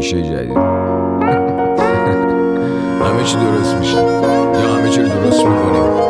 کلیشه جدید. همه چی درست میشه یا همه چی رو درست میکنیم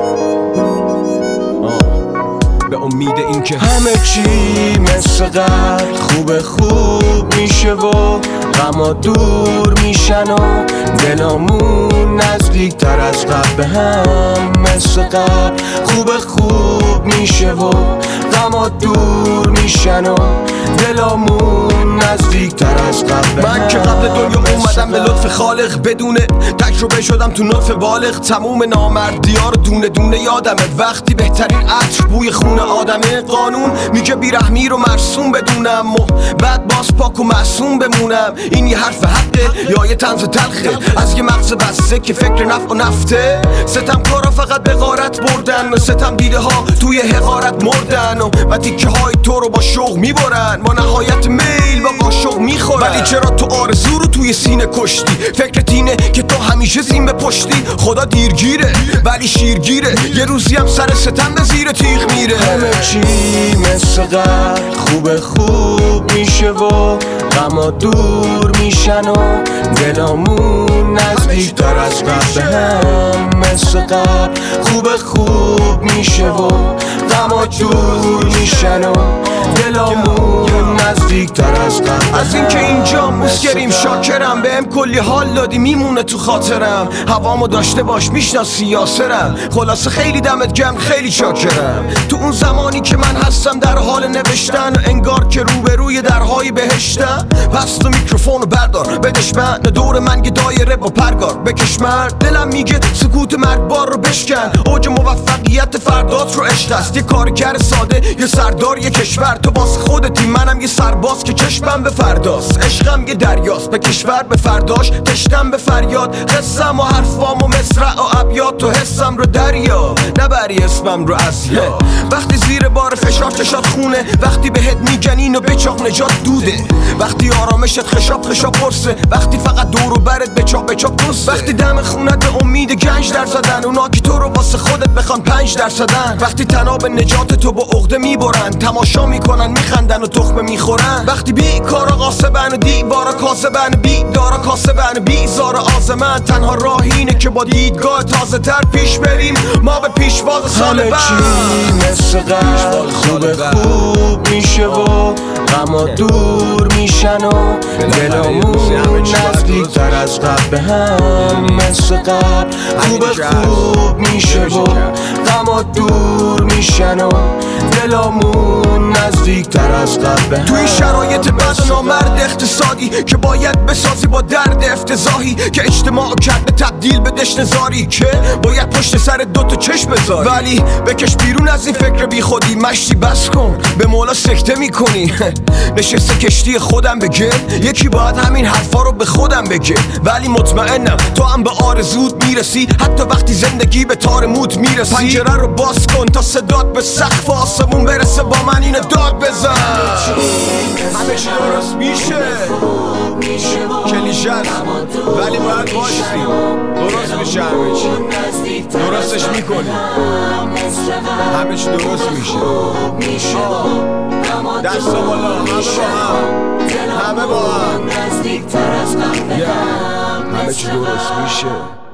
به امید اینکه همه چی مثل قبل خوب میشه و غما دور میشن و دلامون نزدیک تر از قبل به هم مثل قبل خوب میشه و غما دور میشن و دلامون نزدیک تر از قبل. من که قبل دنیا اومدم به لطف خالق، بدون تجربه شدم تو نطف بالغ. تموم نامردی ها رو دونه دونه یادمه، وقتی بهترین عطر بوی خون آدمه. قانون میگه بیرحمی رو مرسوم بدونم و بعد باز پاک و معصوم بمونم. این یه حرف حقه یا یه طنز تلخه از یه مغز بسته که فکر نفع و نفته؟ ستم کارا فقط به غارت بردن و ستم دیده ها توی حقارت مردن و تیکه های تو رو با شوق میبرن، با نهایت میل با قاشق میخورن. ولی چرا تو آرزو رو توی سینه کشتی؟ فکرت اینه که تو همیشه زین به پشتی. خدا دیرگیره ولی شیرگیره، یه روزی هم سر ستم به زیر تیغ میره. همه چی مثل قبل خوب میشه و غما دور میشن و دلامون نزدیک تر از قبل هم مثل قبل خوب میشه و غما دور میشن و دلامون نزدیک تر از قبل. از اینکه اینجا مسکریم شاکرم، بهم کلی حال دادی میمونه تو خاطرم. هوامو داشته باش میشناسی یاسرم، خلاصه خیلی دمت گرم خیلی شاکرم. تو اون زمانی که من هستم در حال نوشتن و انگار که روبروی درهای بهشتم، پس تو میکروفونو بردار بدش من، دور من یه دایره با پرگار بکش مرد. دلم میگه سکوت مرگبار رو بشکن، اوج موفقیت فردات رو عشق است. یه کارگر ساده یه سردار یه کشور، تو واسه خودتی منم یه سرباز که چشمم به فرداست. عشقم یه دریاست به کشور به فرداش، تشنم به فریاد. حسم و حرفام و مصرع و ابیات، تو حسم رو دریا نبری اسمم رو اسیا. وقتی زیر بار فشار چشات خونه، وقتی بهت میگن اینو بچاق نجات دوده، وقتی آرامشت خشاب پرسه، وقتی فقط دور و برت بچاق دوسته، وقتی دم خونت به امید گنج در زدن، اونا که تو رو واسه خودت بخوان 5%، وقتی تناب نجات تو با عقده میبرن، تماشا میکنن میخندن و تخمه میخورن، وقتی بیکارا قاسبن و دیوارا کاسبن، بیدارا کاسبن بیزار آزمن. تنها راه اینه که با دیدگاه تازه تر پیش بریم، ما به پیشواز سال بعد. همه چی مثل قبل خوب میشه و غما دور میشن و دلامون نزدیک تر از قبل به هم مثل قبل خوب میشه و غما دور میشن و دلامون نزدیک تر از قبل به هم. توی شرایط بد و نامرد اقتصادی که باید بسازی با درد افتضاحی که اجتماع کرده تبدیل به دشنزاری، که باید پشت سر دوتا چشم بذاری. ولی بکش بیرون از این فکر بی خودی، مشتی بس کن به مولا سکته میکنی. نشسته کشتی خودم بگه، یکی باید همین حرفا رو به خودم بگه. ولی مطمئنم تو هم به آرزوت میرسی، حتی وقتی زندگی به تار موت میرسی. پنجره رو باز کن تا صدات به سقف آسمون برسه، با من اینو داد بزن. همه چی درست میشه کلیشه ولی باید باشیم، درست میشه همه چی، درستش میکنی همه چی درست میشه. دست بالا همه با هم همه چی درست میشه.